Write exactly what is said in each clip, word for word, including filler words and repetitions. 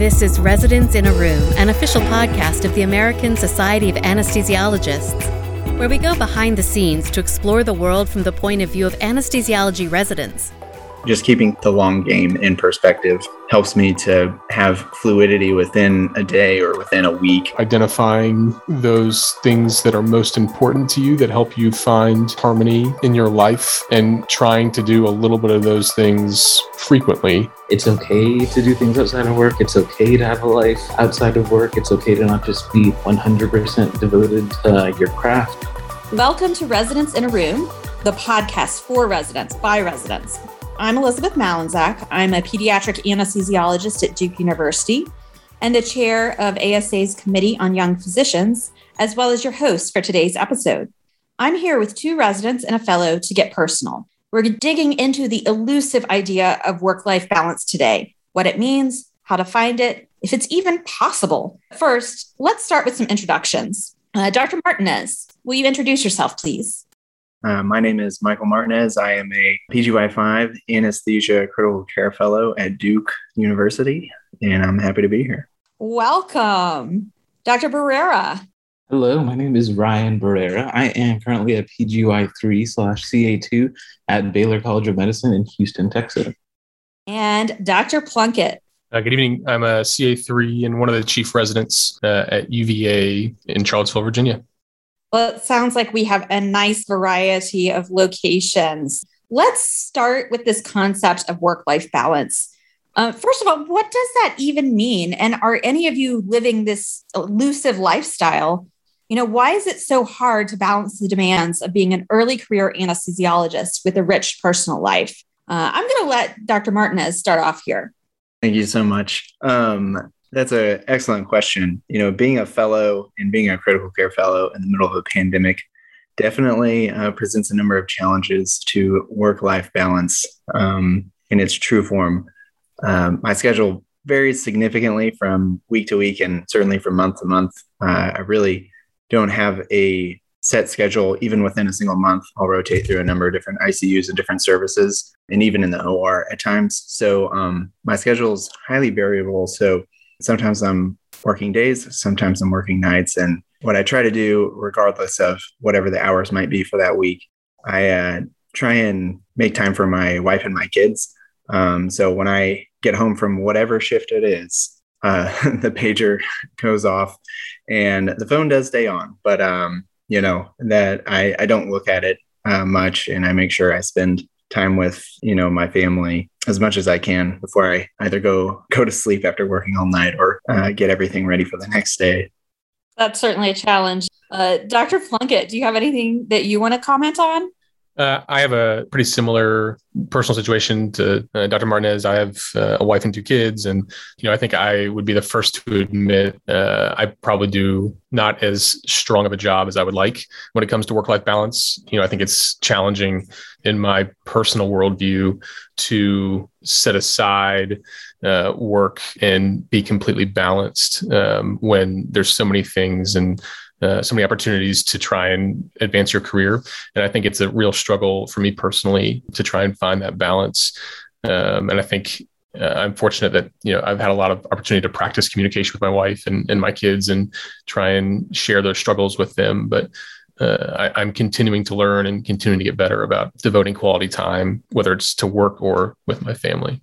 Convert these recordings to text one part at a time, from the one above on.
This is Residents in a Room, an official podcast of the American Society of Anesthesiologists, where we go behind the scenes to explore the world from the point of view of anesthesiology residents. Just keeping the long game in perspective helps me to have fluidity within a day or within a week. Identifying those things that are most important to you that help you find harmony in your life and trying to do a little bit of those things frequently. It's okay to do things outside of work. It's okay to have a life outside of work. It's okay to not just be one hundred percent devoted to your craft. Welcome to Residents in a Room, the podcast for residents, by residents. I'm Elizabeth Malinzak. I'm a pediatric anesthesiologist at Duke University and the chair of A S A's Committee on Young Physicians, as well as your host for today's episode. I'm here with two residents and a fellow to get personal. We're digging into the elusive idea of work-life balance today, what it means, how to find it, if it's even possible. First, let's start with some introductions. Uh, Doctor Martinez, will you introduce yourself, please? Uh, my name is Michael Martinez. I am a P G Y five Anesthesia Critical Care Fellow at Duke University, and I'm happy to be here. Welcome. Doctor Barrera. Hello, my name is Ryan Barrera. I am currently a P G Y three slash C A two at Baylor College of Medicine in Houston, Texas. And Doctor Plunkett. Uh, good evening. I'm a C A three and one of the chief residents uh, at U V A in Charlottesville, Virginia. Well, it sounds like we have a nice variety of locations. Let's start with this concept of work-life balance. Uh, first of all, what does that even mean? And are any of you living this elusive lifestyle? You know, why is it so hard to balance the demands of being an early career anesthesiologist with a rich personal life? Uh, I'm going to let Doctor Martinez start off here. Thank you so much. Um, That's an excellent question. You know, being a fellow and being a critical care fellow in the middle of a pandemic definitely uh, presents a number of challenges to work-life balance um, in its true form. Um, my schedule varies significantly from week to week and certainly from month to month. Uh, I really don't have a set schedule. Even within a single month, I'll rotate through a number of different I C Us and different services, and even in the O R at times. So um, my schedule is highly variable. So sometimes I'm working days, sometimes I'm working nights. And what I try to do, regardless of whatever the hours might be for that week, I uh, try and make time for my wife and my kids. Um, so when I get home from whatever shift it is, uh, the pager goes off and the phone does stay on. But, um, you know, that I, I don't look at it uh, much, and I make sure I spend time with, you know, my family as much as I can before I either go go to sleep after working all night or uh, get everything ready for the next day. That's certainly a challenge. Uh, Doctor Plunkett, do you have anything that you want to comment on? Uh, I have a pretty similar personal situation to uh, Doctor Martinez. I have uh, a wife and two kids, and you know, I think I would be the first to admit uh, I probably do not as strong of a job as I would like when it comes to work-life balance. You know, I think it's challenging in my personal worldview to set aside uh, work and be completely balanced um, when there's so many things and Uh, so many opportunities to try and advance your career. And I think it's a real struggle for me personally to try and find that balance. Um, and I think uh, I'm fortunate that, you know, I've had a lot of opportunity to practice communication with my wife and, and my kids and try and share those struggles with them. But uh, I, I'm continuing to learn and continuing to get better about devoting quality time, whether it's to work or with my family.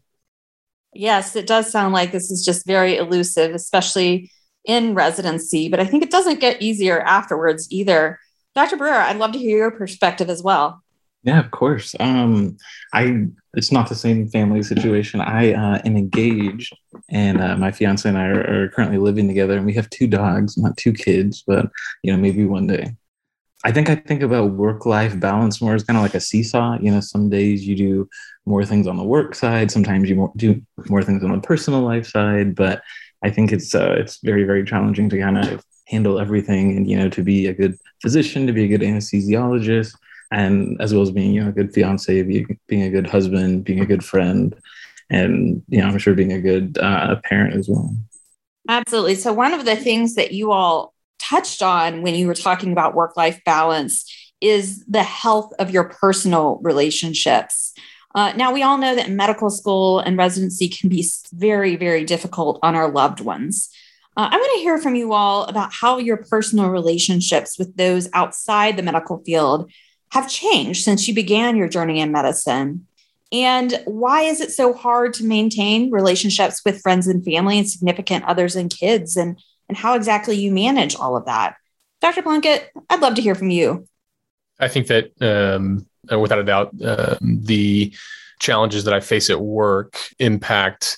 Yes, it does sound like this is just very elusive, especially in residency, but I think it doesn't get easier afterwards either. Doctor Barrera, I'd love to hear your perspective as well. Yeah, of course. Um, I it's not the same family situation. I uh, am engaged, and uh, my fiance and I are, are currently living together, and we have two dogs, not two kids, but you know, maybe one day. I think I think about work-life balance more as kind of like a seesaw. You know, some days you do more things on the work side, sometimes you more, do more things on the personal life side, but I think it's uh, it's very, very challenging to kind of handle everything and, you know, to be a good physician, to be a good anesthesiologist, and as well as being, you know, a good fiance, be, being a good husband, being a good friend, and, you know, I'm sure being a good uh, parent as well. Absolutely. So one of the things that you all touched on when you were talking about work-life balance is the health of your personal relationships. Uh, now, we all know that medical school and residency can be very, very difficult on our loved ones. Uh, I want to hear from you all about how your personal relationships with those outside the medical field have changed since you began your journey in medicine. And why is it so hard to maintain relationships with friends and family and significant others and kids, and, and how exactly you manage all of that? Doctor Plunkett, I'd love to hear from you. I think that um, without a doubt, uh, the challenges that I face at work impact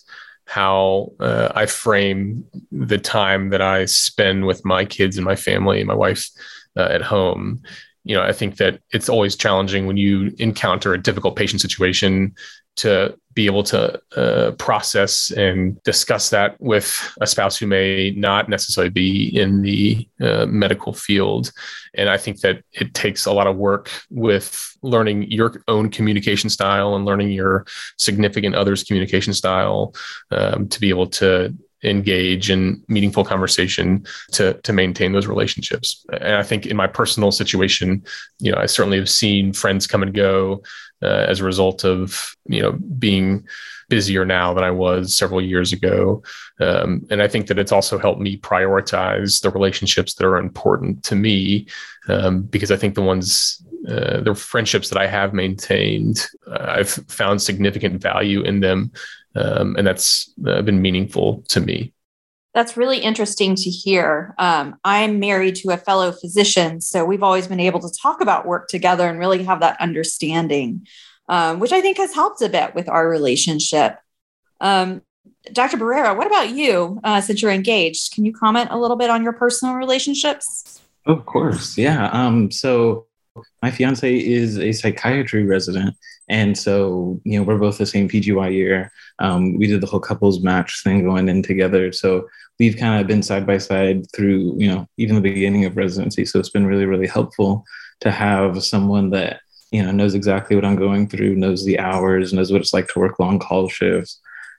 how uh, I frame the time that I spend with my kids and my family and my wife uh, at home. You know, I think that it's always challenging when you encounter a difficult patient situation to be able to uh, process and discuss that with a spouse who may not necessarily be in the uh, medical field. And I think that it takes a lot of work with learning your own communication style and learning your significant other's communication style um, to be able to engage in meaningful conversation to, to maintain those relationships. And I think in my personal situation, you know, I certainly have seen friends come and go uh, as a result of, you know, being busier now than I was several years ago. Um, and I think that it's also helped me prioritize the relationships that are important to me, um, because I think the ones, uh, the friendships that I have maintained, uh, I've found significant value in them. Um, and that's uh, been meaningful to me. That's really interesting to hear. Um, I'm married to a fellow physician, so we've always been able to talk about work together and really have that understanding, um, which I think has helped a bit with our relationship. Um, Doctor Barrera, what about you, uh, since you're engaged? Can you comment a little bit on your personal relationships? Of course, yeah. Um, so my fiance is a psychiatry resident. And so, you know, we're both the same P G Y year. Um, we did the whole couples match thing going in together. So we've kind of been side by side through, you know, even the beginning of residency. So it's been really, really helpful to have someone that, you know, knows exactly what I'm going through, knows the hours, knows what it's like to work long call shifts.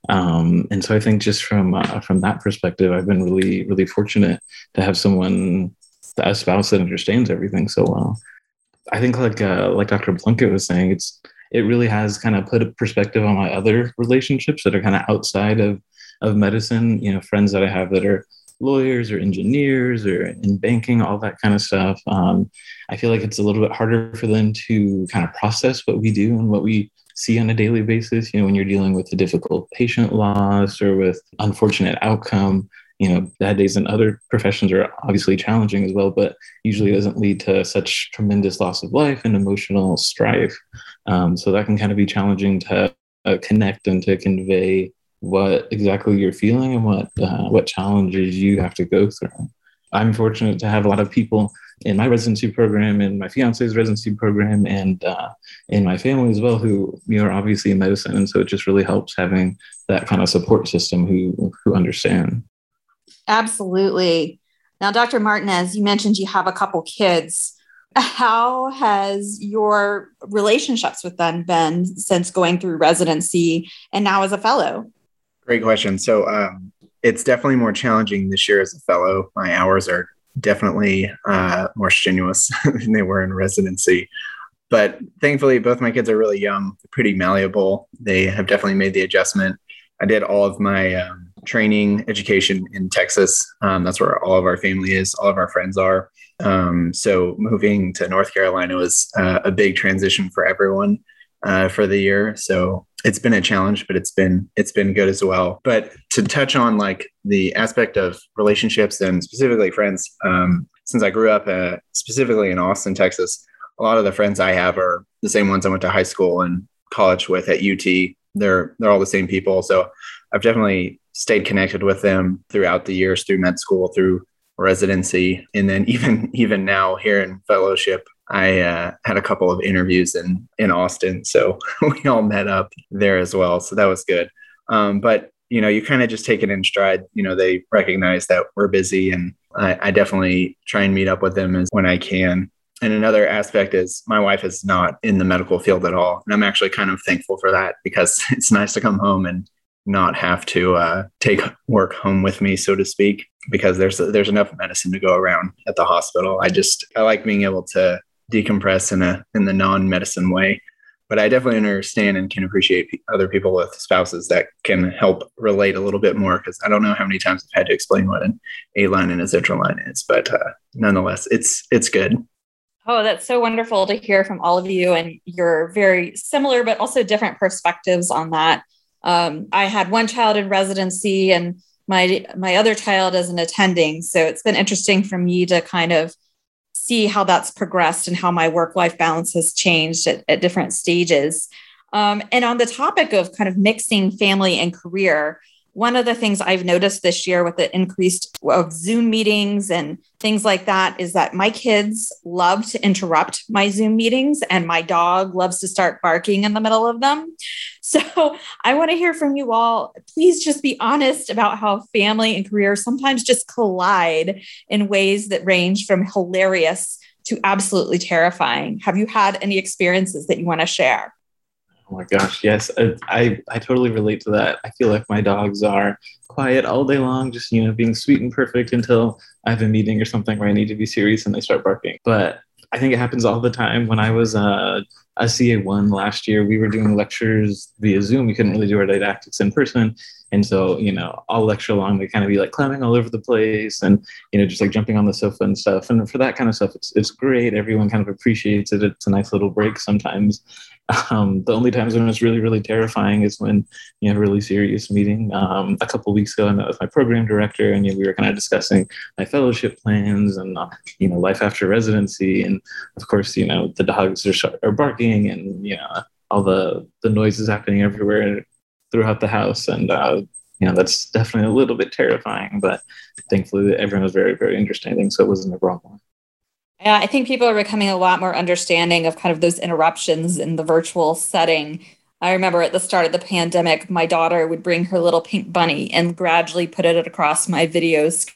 Um, and so I think just from uh, from that perspective, I've been really, really fortunate to have someone, a spouse that understands everything so well. I think like uh, like Doctor Plunkett was saying, it's it really has kind of put a perspective on my other relationships that are kind of outside of, of medicine, you know, friends that I have that are lawyers or engineers or in banking, all that kind of stuff. Um, I feel like it's a little bit harder for them to kind of process what we do and what we see on a daily basis. You know, when you're dealing with a difficult patient loss or with unfortunate outcome, you know, bad days in other professions are obviously challenging as well, but usually doesn't lead to such tremendous loss of life and emotional strife. Um, so that can kind of be challenging to uh, connect and to convey what exactly you're feeling and what uh, what challenges you have to go through. I'm fortunate to have a lot of people in my residency program, in my fiance's residency program, and uh, in my family as well, who, you know, are obviously in medicine. And so it just really helps having that kind of support system who who understand. Absolutely. Now, Doctor Martinez, you mentioned you have a couple kids. How has your relationships with them been since going through residency and now as a fellow? Great question. So um, it's definitely more challenging this year as a fellow. My hours are definitely uh, more strenuous than they were in residency. But thankfully, both my kids are really young, pretty malleable. They have definitely made the adjustment. I did all of my um, training education in Texas. Um, that's where all of our family is, all of our friends are. Um, so moving to North Carolina was uh, a big transition for everyone uh, for the year. So it's been a challenge, but it's been it's been good as well. But to touch on like the aspect of relationships and specifically friends, um, since I grew up uh, specifically in Austin, Texas, a lot of the friends I have are the same ones I went to high school and college with at U T. They're they're all the same people. So I've definitely stayed connected with them throughout the years, through med school, through residency. And then even even now here in fellowship, I uh, had a couple of interviews in, in Austin. So we all met up there as well. So that was good. Um, but, you know, you kind of just take it in stride. You know, they recognize that we're busy, and I, I definitely try and meet up with them as when I can. And another aspect is my wife is not in the medical field at all. And I'm actually kind of thankful for that, because it's nice to come home and not have to uh, take work home with me, so to speak, because there's there's enough medicine to go around at the hospital. I just I like being able to decompress in a in the non-medicine way. but I definitely understand and can appreciate other people with spouses that can help relate a little bit more, because I don't know how many times I've had to explain what an A line and a Zitron line is, but uh, nonetheless, it's it's good. Oh, that's so wonderful to hear from all of you, and your very similar but also different perspectives on that. Um, I had one child in residency, and my my other child is an attending, so it's been interesting for me to kind of see how that's progressed and how my work-life balance has changed at, at different stages. Um, and on the topic of kind of mixing family and career, one of the things I've noticed this year with the increase of Zoom meetings and things like that is that my kids love to interrupt my Zoom meetings, and my dog loves to start barking in the middle of them. So I want to hear from you all. Please just be honest about how family and career sometimes just collide in ways that range from hilarious to absolutely terrifying. Have you had any experiences that you want to share? Oh my gosh, yes. I, I I totally relate to that. I feel like my dogs are quiet all day long, just, you know, being sweet and perfect until I have a meeting or something where I need to be serious and they start barking. But I think it happens all the time. When I was uh, a C A one last year, we were doing lectures via Zoom. We couldn't really do our didactics in person. And so, you know, all lecture long, they kind of be like climbing all over the place and, you know, just like jumping on the sofa and stuff. And for that kind of stuff, it's it's great. Everyone kind of appreciates it. It's a nice little break sometimes. Um, the only times when it's really, really terrifying is when you have a really serious meeting. Um, a couple of weeks ago, I met with my program director, and you know, we were kind of discussing my fellowship plans and, uh, you know, life after residency. And of course, you know, the dogs are, are barking, and, you know, all the, the noises happening everywhere throughout the house. And, uh, you know, that's definitely a little bit terrifying, but thankfully everyone was very, very understanding. So it wasn't a problem. Yeah, I think people are becoming a lot more understanding of kind of those interruptions in the virtual setting. I remember at the start of the pandemic, my daughter would bring her little pink bunny and gradually put it across my videos.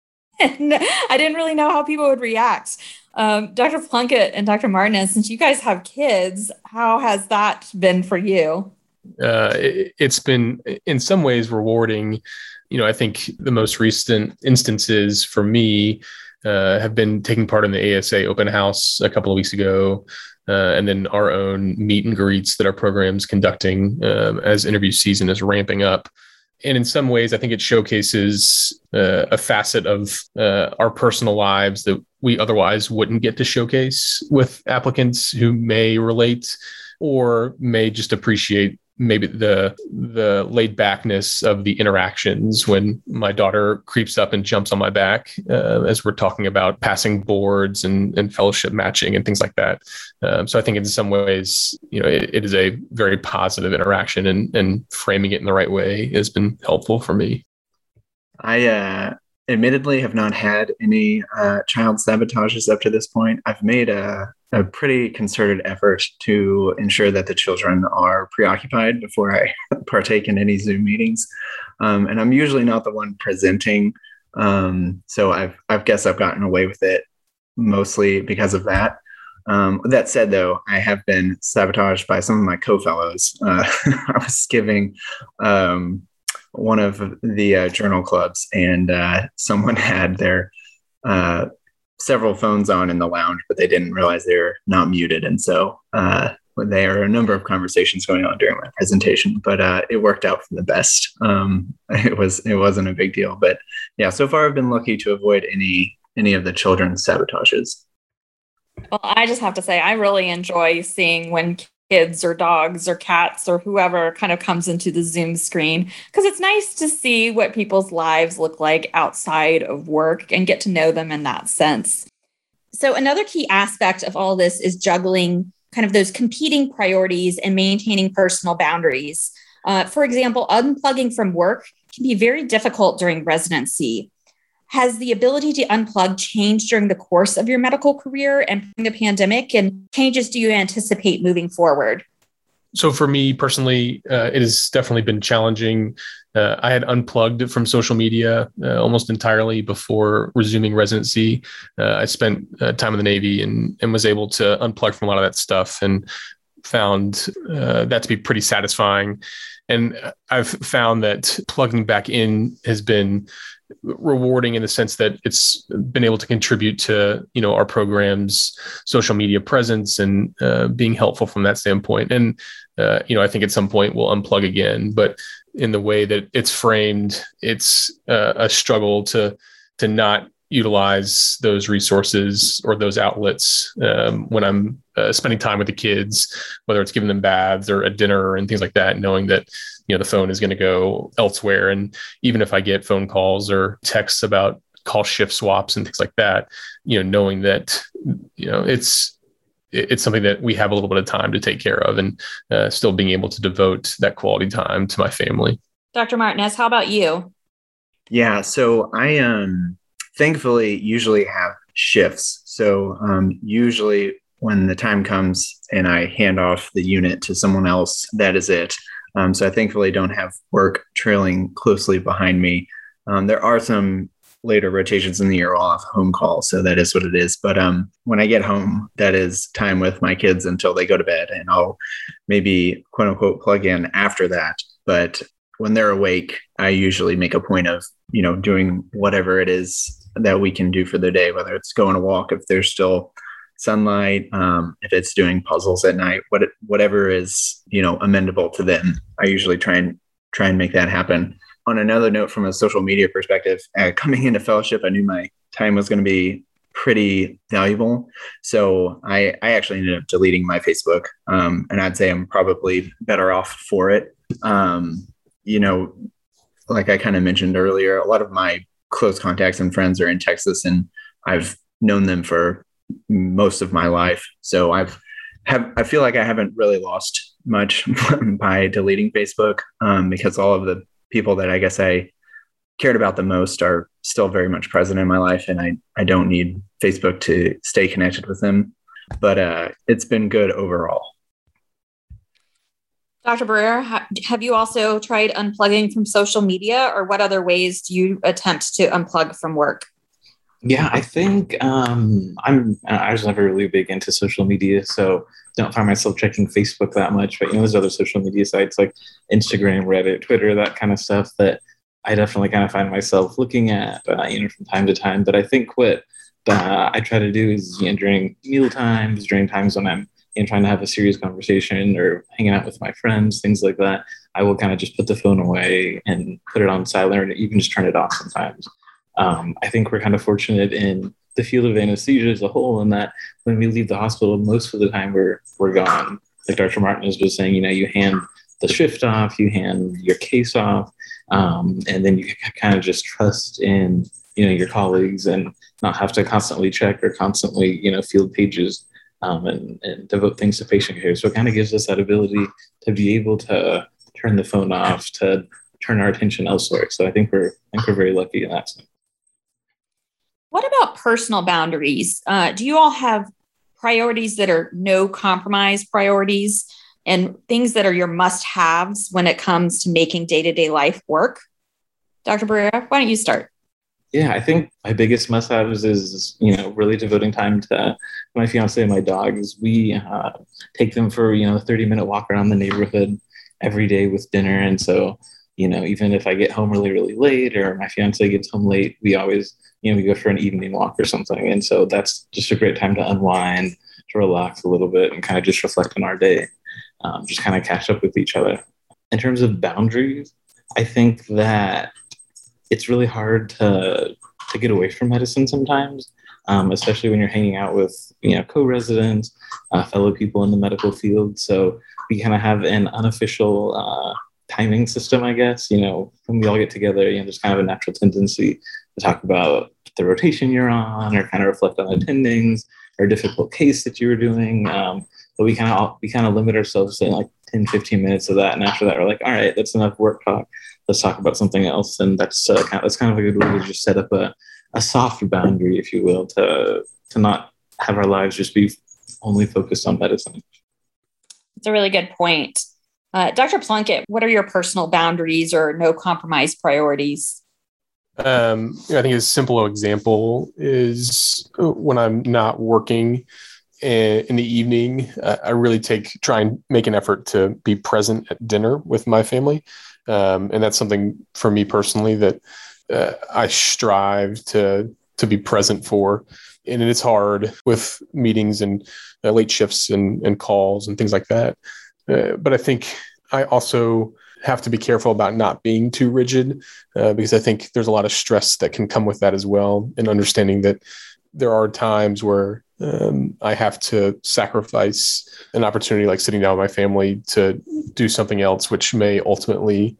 And I didn't really know how people would react. Um, Doctor Plunkett and Doctor Martinez, since you guys have kids, how has that been for you? Uh, it, it's been in some ways rewarding. You know, I think the most recent instances for me uh, have been taking part in the A S A open house a couple of weeks ago, uh, and then our own meet and greets that our program's conducting um, as interview season is ramping up. And in some ways, I think it showcases uh, a facet of uh, our personal lives that we otherwise wouldn't get to showcase with applicants who may relate or may just appreciate maybe the the laid backness of the interactions when my daughter creeps up and jumps on my back uh, as we're talking about passing boards and, and fellowship matching and things like that. Um, so I think in some ways, you know, it, it is a very positive interaction, and, and framing it in the right way has been helpful for me. I uh, admittedly have not had any uh, child sabotages up to this point. I've made a a pretty concerted effort to ensure that the children are preoccupied before I partake in any Zoom meetings. Um, and I'm usually not the one presenting. Um, so I've, I guess I've gotten away with it mostly because of that. Um, that said, though, I have been sabotaged by some of my co-fellows. Uh, I was giving um, one of the uh, journal clubs, and uh, someone had their uh, several phones on in the lounge, but they didn't realize they were not muted. And so uh, there are a number of conversations going on during my presentation, but uh, it worked out for the best. Um, it was, it wasn't a big deal, but yeah, so far I've been lucky to avoid any, any of the children's sabotages. Well, I just have to say, I really enjoy seeing when kids or dogs or cats or whoever kind of comes into the Zoom screen, because it's nice to see what people's lives look like outside of work and get to know them in that sense. So another key aspect of all this is juggling kind of those competing priorities and maintaining personal boundaries. Uh, for example, unplugging from work can be very difficult during residency. Has the ability to unplug changed during the course of your medical career and during the pandemic? And changes do you anticipate moving forward? So for me personally, uh, it has definitely been challenging. Uh, I had unplugged from social media uh, almost entirely before resuming residency. Uh, I spent uh, time in the Navy and, and was able to unplug from a lot of that stuff. And found uh, that to be pretty satisfying. And I've found that plugging back in has been rewarding in the sense that it's been able to contribute to, you know, our program's social media presence and uh, being helpful from that standpoint. And, uh, you know, I think at some point we'll unplug again, but in the way that it's framed, it's uh, a struggle to, to not utilize those resources or those outlets um, when I'm uh, spending time with the kids, whether it's giving them baths or at dinner and things like that, knowing that, you know, the phone is going to go elsewhere. And even if I get phone calls or texts about call shift swaps and things like that, you know, knowing that, you know, it's, it's something that we have a little bit of time to take care of and uh, still being able to devote that quality time to my family. Doctor Martinez, how about you? Yeah. So I, um, thankfully usually have shifts. So um, usually when the time comes and I hand off the unit to someone else, that is it. Um, so I thankfully don't have work trailing closely behind me. Um, there are some later rotations in the year I'll have home calls. So that is what it is. But um, when I get home, that is time with my kids until they go to bed, and I'll maybe quote unquote plug in after that. But when they're awake, I usually make a point of, you know, doing whatever it is that we can do for the day, whether it's going a walk, if there's still sunlight, um, if it's doing puzzles at night, what, whatever is, you know, amendable to them. I usually try and try and make that happen. On another note, from a social media perspective, uh, coming into fellowship, I knew my time was going to be pretty valuable. So I, I actually ended up deleting my Facebook. Um, and I'd say I'm probably better off for it. Um, you know, like I kind of mentioned earlier, a lot of my close contacts and friends are in Texas, and I've known them for most of my life. So I've have, I feel like I haven't really lost much by deleting Facebook um, because all of the people that I guess I cared about the most are still very much present in my life. And I, I don't need Facebook to stay connected with them, but uh, it's been good overall. Doctor Brewer, have you also tried unplugging from social media, or what other ways do you attempt to unplug from work? Yeah, I think um, I'm, I was never really big into social media, so don't find myself checking Facebook that much. But, you know, there's other social media sites like Instagram, Reddit, Twitter, that kind of stuff that I definitely kind of find myself looking at, uh, you know, from time to time. But I think what uh, I try to do is, you know, during meal times, during times when I'm and trying to have a serious conversation or hanging out with my friends, things like that, I will kind of just put the phone away and put it on silent, or even just turn it off sometimes. Um, I think we're kind of fortunate in the field of anesthesia as a whole, in that when we leave the hospital, most of the time we're we're gone. Like Doctor Martinez was saying, you know, you hand the shift off, you hand your case off, um, and then you kind of just trust in, you know, your colleagues and not have to constantly check or constantly, you know, field pages. Um, and, and devote things to patient care. So it kind of gives us that ability to be able to turn the phone off, to turn our attention elsewhere. So I think we're I think we're very lucky in that sense. What about personal boundaries? Uh, do you all have priorities that are no compromise priorities, and things that are your must-haves when it comes to making day-to-day life work? Doctor Barrera, why don't you start? Yeah, I think my biggest must-haves is, you know, really devoting time to my fiance and my dogs. We uh, take them for, you know, a thirty-minute walk around the neighborhood every day with dinner. And so, you know, even if I get home really, really late, or my fiance gets home late, we always, you know, we go for an evening walk or something. And so that's just a great time to unwind, to relax a little bit, and kind of just reflect on our day, um, just kind of catch up with each other. In terms of boundaries, I think that it's really hard to to get away from medicine sometimes, um, especially when you're hanging out with, you know, co-residents, uh, fellow people in the medical field. So we kind of have an unofficial uh, timing system, I guess. You know, when we all get together, you know, there's kind of a natural tendency to talk about the rotation you're on, or kind of reflect on attendings or a difficult case that you were doing. Um, but we kind of we kind of limit ourselves to like ten, fifteen minutes of that, and after that, we're like, all right, that's enough work talk. Let's talk about something else. And that's uh, kind of, that's kind of a good way to just set up a, a soft boundary, if you will, to to not have our lives just be only focused on medicine. It's a really good point. Uh, Doctor Plunkett, what are your personal boundaries or no compromise priorities? Um, I think a simple example is when I'm not working in the evening, uh, I really take try and make an effort to be present at dinner with my family. Um, and that's something for me personally that uh, I strive to to be present for. And it's hard with meetings and uh, late shifts and, and calls and things like that. Uh, but I think I also have to be careful about not being too rigid uh, because I think there's a lot of stress that can come with that as well. And understanding that there are times where um, I have to sacrifice an opportunity like sitting down with my family to do something else, which may ultimately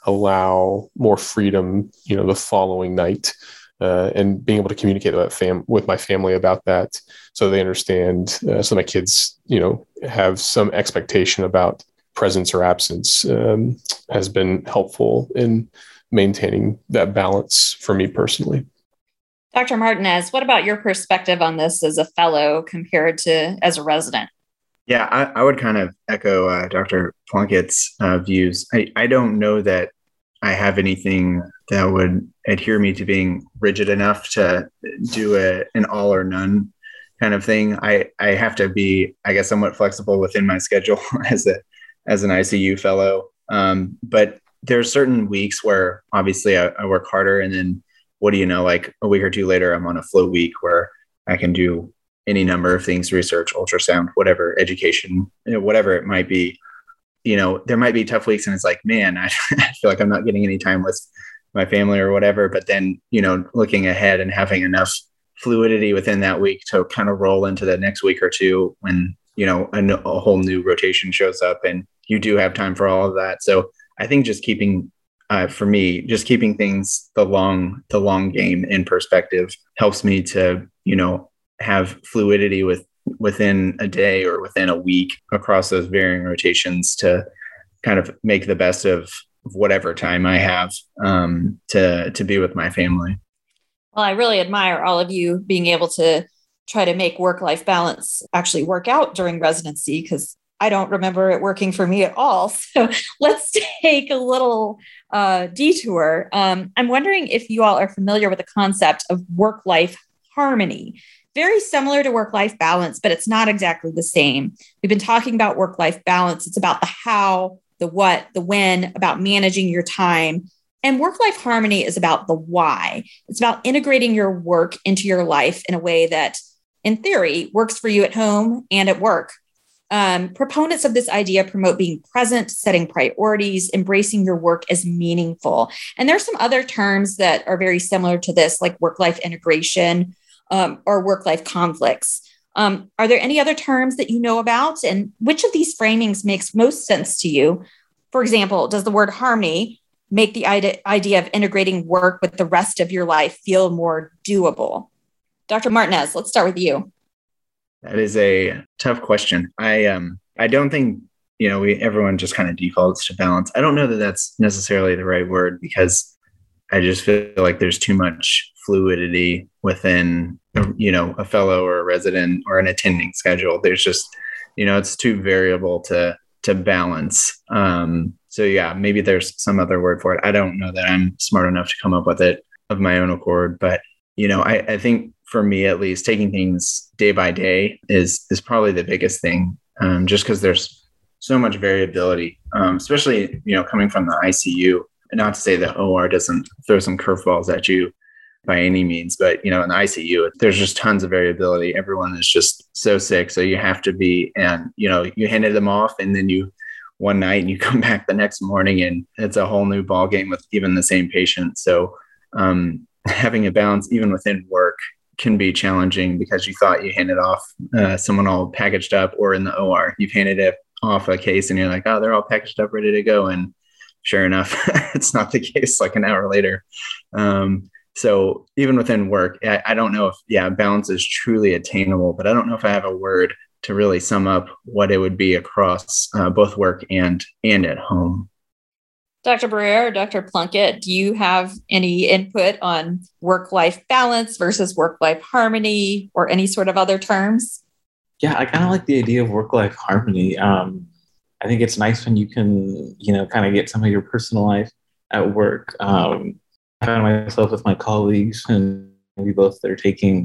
allow more freedom, you know, the following night. Uh, and being able to communicate with, fam- with my family about that so they understand, uh, so my kids, you know, have some expectation about presence or absence um, has been helpful in maintaining that balance for me personally. Doctor Martinez, what about your perspective on this as a fellow compared to as a resident? Yeah, I, I would kind of echo uh, Doctor Plunkett's uh, views. I, I don't know that I have anything that would adhere me to being rigid enough to do a, an all or none kind of thing. I, I have to be, I guess, somewhat flexible within my schedule as a as an I C U fellow. Um, but there's certain weeks where obviously I, I work harder, and then what do you know, like a week or two later, I'm on a flow week where I can do any number of things, research, ultrasound, whatever, education, you know, whatever it might be. You know, there might be tough weeks and it's like, man, I, I feel like I'm not getting any time with my family or whatever. But then, you know, looking ahead and having enough fluidity within that week to kind of roll into the next week or two when, you know, a, a whole new rotation shows up and you do have time for all of that. So I think just keeping, uh, for me, just keeping things the long, the long game in perspective helps me to, you know, have fluidity with within a day or within a week across those varying rotations to kind of make the best of whatever time I have um, to, to be with my family. Well, I really admire all of you being able to try to make work-life balance actually work out during residency, because I don't remember it working for me at all. So let's take a little uh, detour. Um, I'm wondering if you all are familiar with the concept of work-life harmony. Very similar to work-life balance, but it's not exactly the same. We've been talking about work-life balance. It's about the how, the what, the when, about managing your time. And work-life harmony is about the why. It's about integrating your work into your life in a way that, in theory, works for you at home and at work. Um, proponents of this idea promote being present, setting priorities, embracing your work as meaningful. And there's some other terms that are very similar to this, like work-life integration, Um, or work-life conflicts. Um, are there any other terms that you know about? And which of these framings makes most sense to you? For example, does the word harmony make the idea, idea of integrating work with the rest of your life feel more doable? Doctor Martinez, let's start with you. That is a tough question. I um I don't think, you know, we everyone just kind of defaults to balance. I don't know that that's necessarily the right word, because I just feel like there's too much fluidity within, you know, a fellow or a resident or an attending schedule. There's just, you know, it's too variable to to balance. Um, so yeah, maybe there's some other word for it. I don't know that I'm smart enough to come up with it of my own accord, but you know, I, I think for me at least, taking things day by day is is probably the biggest thing. Um, just because there's so much variability, um, especially, you know, coming from the I C U. And not to say that O R doesn't throw some curveballs at you by any means, but, you know, in the I C U, there's just tons of variability. Everyone is just so sick. So you have to be, and, you know, you handed them off and then you one night and you come back the next morning and it's a whole new ball game with even the same patient. So um, having a balance even within work can be challenging, because you thought you handed off uh, someone all packaged up, or in the O R, you've handed it off a case and you're like, oh, they're all packaged up, ready to go. And sure enough, it's not the case like an hour later. Um, so even within work, I, I don't know if, yeah, balance is truly attainable, but I don't know if I have a word to really sum up what it would be across uh, both work and, and at home. Doctor Breer, Doctor Plunkett, do you have any input on work-life balance versus work-life harmony, or any sort of other terms? Yeah, I kind of like the idea of work-life harmony. Um, I think it's nice when you can, you know, kind of get some of your personal life at work. Um, I found myself with my colleagues, and we both are taking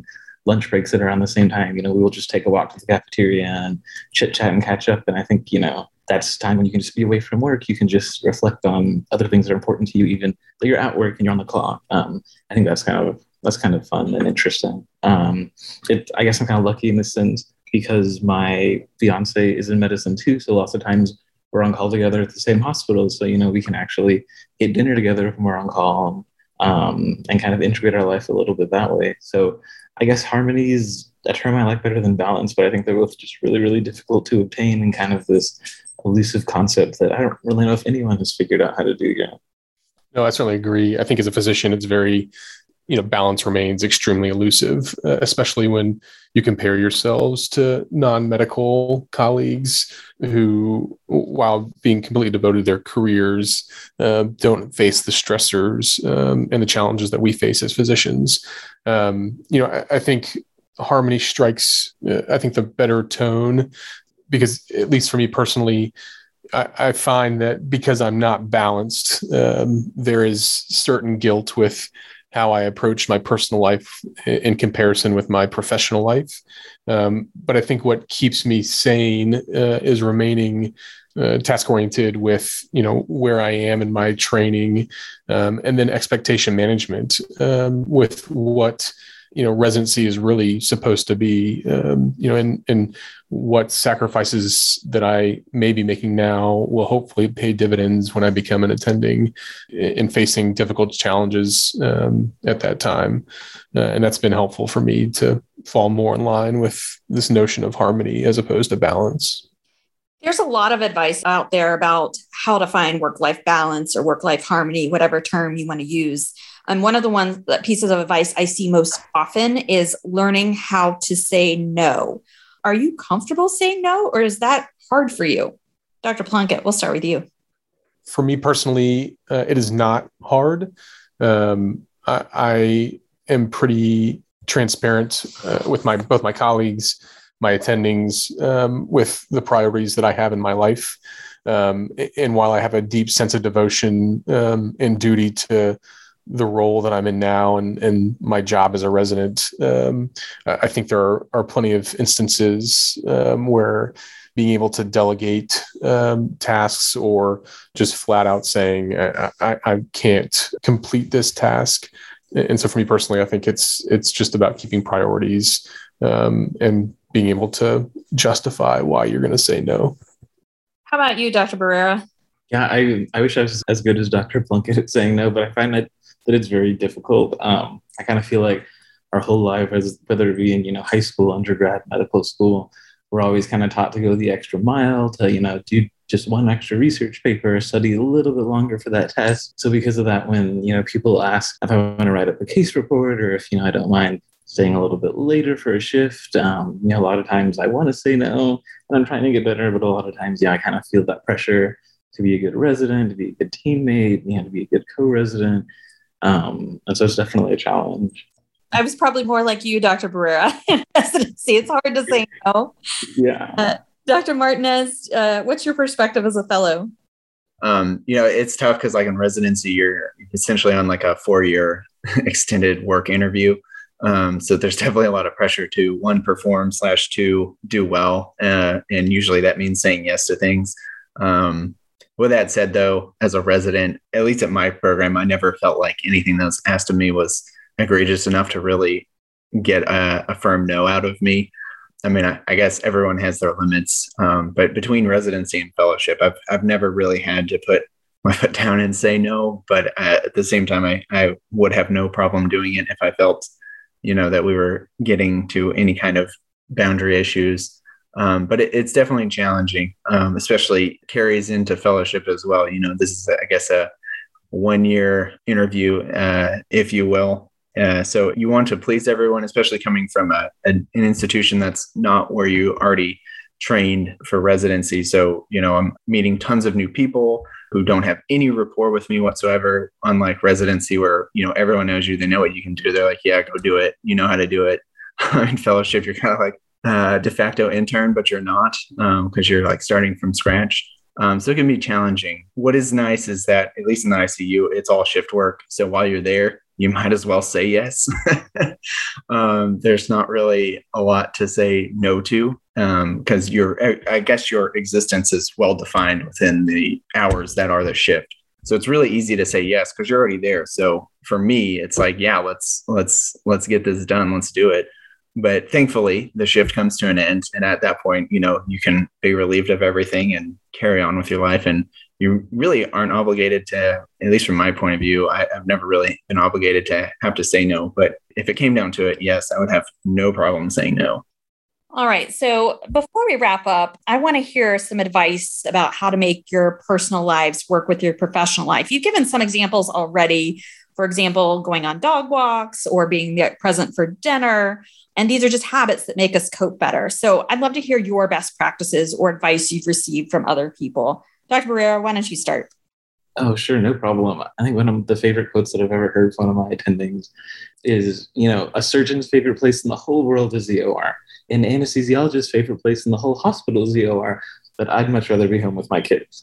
lunch breaks that are around the same time. You know, we will just take a walk to the cafeteria and chit chat and catch up. And I think, you know, that's time when you can just be away from work. You can just reflect on other things that are important to you, even though you're at work and you're on the clock. Um, I think that's kind of that's kind of fun and interesting. Um, it, I guess I'm kind of lucky in this sense because my fiance is in medicine too. So lots of times we're on call together at the same hospital. So, you know, we can actually get dinner together when we're on call um, and kind of integrate our life a little bit that way. So I guess harmony is a term I like better than balance, but I think they're both just really, really difficult to obtain and kind of this elusive concept that I don't really know if anyone has figured out how to do yet. No, I certainly agree. I think as a physician, it's very, you know, balance remains extremely elusive, uh, especially when you compare yourselves to non-medical colleagues who, while being completely devoted to their careers, uh, don't face the stressors um, and the challenges that we face as physicians. Um, you know, I, I think harmony strikes, uh, I think, the better tone, because at least for me personally, I, I find that because I'm not balanced, um, there is certain guilt with how I approach my personal life in comparison with my professional life. Um, but I think what keeps me sane uh, is remaining uh, task-oriented with, you know, where I am in my training, um, and then expectation management um, with what, you know, residency is really supposed to be, um, you know, and, and what sacrifices that I may be making now will hopefully pay dividends when I become an attending in facing difficult challenges um, at that time. Uh, and that's been helpful for me to fall more in line with this notion of harmony as opposed to balance. There's a lot of advice out there about how to find work-life balance or work-life harmony, whatever term you want to use. And one of the ones that pieces of advice I see most often is learning how to say no. Are you comfortable saying no, or is that hard for you? Doctor Plunkett, we'll start with you. For me personally, uh, it is not hard. Um, I, I am pretty transparent uh, with my both my colleagues, my attendings, um, with the priorities that I have in my life. Um, and while I have a deep sense of devotion um, and duty to the role that I'm in now and, and my job as a resident, um, I think there are, are plenty of instances um, where being able to delegate um, tasks or just flat out saying, I, I, I can't complete this task. And so for me personally, I think it's it's just about keeping priorities um, and being able to justify why you're going to say no. How about you, Doctor Barrera? Yeah, I, I wish I was as good as Doctor Plunkett at saying no, but I find that that it's very difficult. Um, I kind of feel like our whole life, as whether it be in, you know, high school, undergrad, medical school, we're always kind of taught to go the extra mile to, you know, do just one extra research paper, study a little bit longer for that test. So because of that, when, you know, people ask if I want to write up a case report or if, you know, I don't mind staying a little bit later for a shift, um, you know, a lot of times I want to say no and I'm trying to get better, but a lot of times, yeah, I kind of feel that pressure to be a good resident, to be a good teammate, you know, to be a good co-resident. Um, and so it's definitely a challenge. I was probably more like you, Doctor Barrera, in residency. It's hard to say no. Yeah. Uh, Doctor Martinez, uh, what's your perspective as a fellow? Um, you know, it's tough because like in residency, you're essentially on like a four-year extended work interview. Um, so there's definitely a lot of pressure to one, perform slash two, do well. Uh, and usually that means saying yes to things. Um, With that said, though, as a resident, at least at my program, I never felt like anything that was asked of me was egregious enough to really get a, a firm no out of me. I mean, I, I guess everyone has their limits, um, but between residency and fellowship, I've I've never really had to put my foot down and say no. But uh, at the same time, I, I would have no problem doing it if I felt, you know, that we were getting to any kind of boundary issues. Um, but it, it's definitely challenging, um, especially carries into fellowship as well. You know, this is, I guess, a one-year interview, uh, if you will. Uh, so you want to please everyone, especially coming from a, a, an institution that's not where you already trained for residency. So, you know, I'm meeting tons of new people who don't have any rapport with me whatsoever, unlike residency where, you know, everyone knows you, they know what you can do. They're like, yeah, go do it. You know how to do it. In fellowship, you're kind of like, Uh, de facto intern, but you're not because um, you're like starting from scratch. Um, so it can be challenging. What is nice is that, at least in the I C U, it's all shift work. So while you're there, you might as well say yes. um, there's not really a lot to say no to, because um, your, I guess your existence is well defined within the hours that are the shift. So it's really easy to say yes because you're already there. So for me, it's like, yeah, let's let's let's get this done. Let's do it. But thankfully, the shift comes to an end, and at that point, you know, you can be relieved of everything and carry on with your life. And you really aren't obligated to, at least from my point of view, I, I've never really been obligated to have to say no. But if it came down to it, yes, I would have no problem saying no. All right. So before we wrap up, I want to hear some advice about how to make your personal lives work with your professional life. You've given some examples already. For example, going on dog walks or being present for dinner. And these are just habits that make us cope better. So I'd love to hear your best practices or advice you've received from other people. Doctor Barrera, why don't you start? Oh, sure. No problem. I think one of the favorite quotes that I've ever heard from one of my attendings is, you know, a surgeon's favorite place in the whole world is the O R. An anesthesiologist's favorite place in the whole hospital is the O R, but I'd much rather be home with my kids.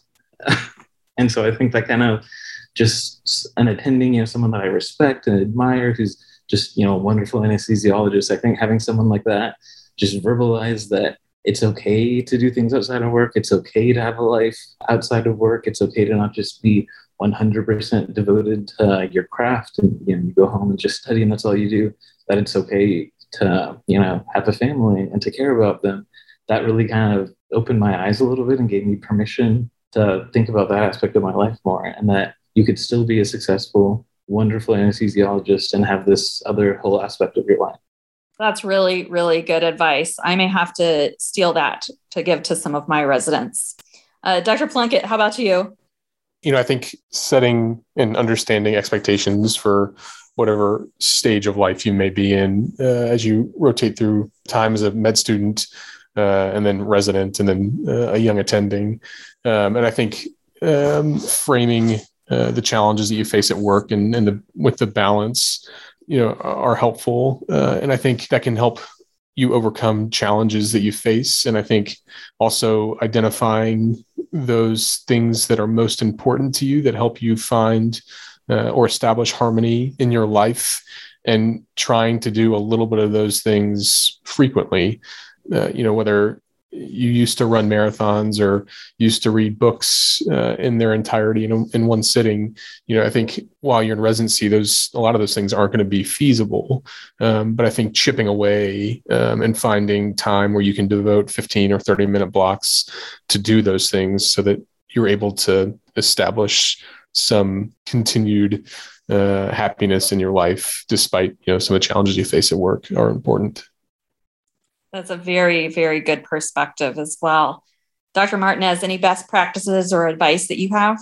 And so I think that kind of just an attending, you know, someone that I respect and admire, who's just, you know, a wonderful anesthesiologist. I think having someone like that just verbalize that it's okay to do things outside of work. It's okay to have a life outside of work. It's okay to not just be one hundred percent devoted to your craft and, you know, you go home and just study and that's all you do. That it's okay to, you know, have a family and to care about them. That really kind of opened my eyes a little bit and gave me permission to think about that aspect of my life more, and that you could still be a successful, wonderful anesthesiologist and have this other whole aspect of your life. That's really, really good advice. I may have to steal that to give to some of my residents. Uh, Doctor Plunkett, how about you? You know, I think setting and understanding expectations for whatever stage of life you may be in uh, as you rotate through time as a med student uh, and then resident and then uh, a young attending. Um, and I think um, framing uh, the challenges that you face at work and, and the, with the balance, you know, are helpful. Uh, and I think that can help you overcome challenges that you face. And I think also identifying those things that are most important to you that help you find uh, or establish harmony in your life, and trying to do a little bit of those things frequently. Uh, you know, whether you used to run marathons or used to read books uh, in their entirety in, in one sitting, you know, I think while you're in residency, those, a lot of those things aren't going to be feasible. Um, but I think chipping away um, and finding time where you can devote fifteen or thirty minute blocks to do those things so that you're able to establish some continued uh, happiness in your life, despite, you know, some of the challenges you face at work, are important. That's a very, very good perspective as well. Doctor Martinez, any best practices or advice that you have?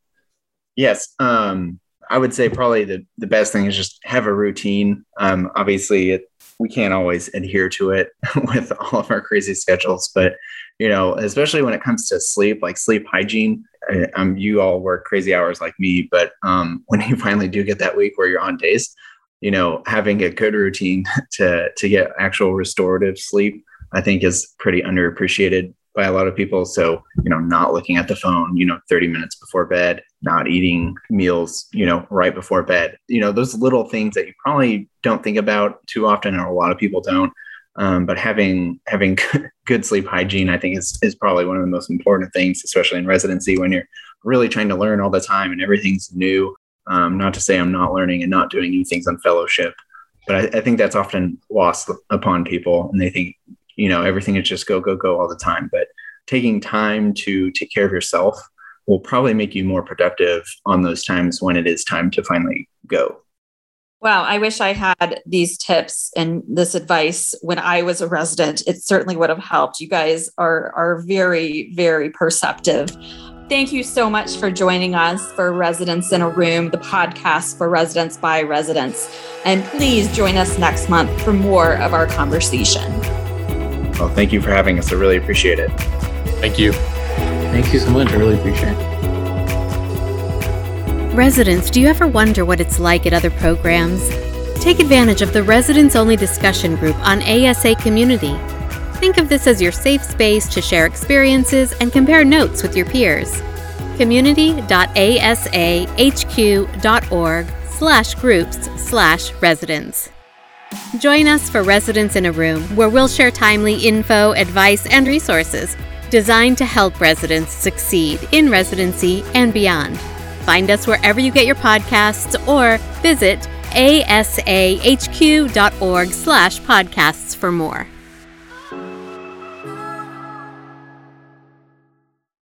Yes. Um, I would say probably the, the best thing is just have a routine. Um, obviously, it, we can't always adhere to it with all of our crazy schedules, but, you know, especially when it comes to sleep, like sleep hygiene, um, you all work crazy hours like me, but um, when you finally do get that week where you're on days, you know, having a good routine to to get actual restorative sleep, I think is pretty underappreciated by a lot of people. So, you know, not looking at the phone, you know, thirty minutes before bed, not eating meals, you know, right before bed, you know, those little things that you probably don't think about too often, or a lot of people don't. Um, but having having good sleep hygiene, I think is is probably one of the most important things, especially in residency when you're really trying to learn all the time and everything's new. Um, not to say I'm not learning and not doing new things on fellowship, but I, I think that's often lost upon people, and they think, you know, everything is just go, go, go all the time. But taking time to take care of yourself will probably make you more productive on those times when it is time to finally go. Wow. I wish I had these tips and this advice when I was a resident. It certainly would have helped. You guys are, are very, very perceptive. Thank you so much for joining us for Residents in a Room, the podcast for residents by residents. And please join us next month for more of our conversation. Well, thank you for having us. I really appreciate it. Thank you. Thank you so much. I really appreciate it. Residents, do you ever wonder what it's like at other programs? Take advantage of the residents-only discussion group on A S A Community. Think of this as your safe space to share experiences and compare notes with your peers. community dot a s a h q dot org slash groups slash residents. Join us for Residents in a Room, where we'll share timely info, advice, and resources designed to help residents succeed in residency and beyond. Find us wherever you get your podcasts or visit asahq.org slash podcasts for more.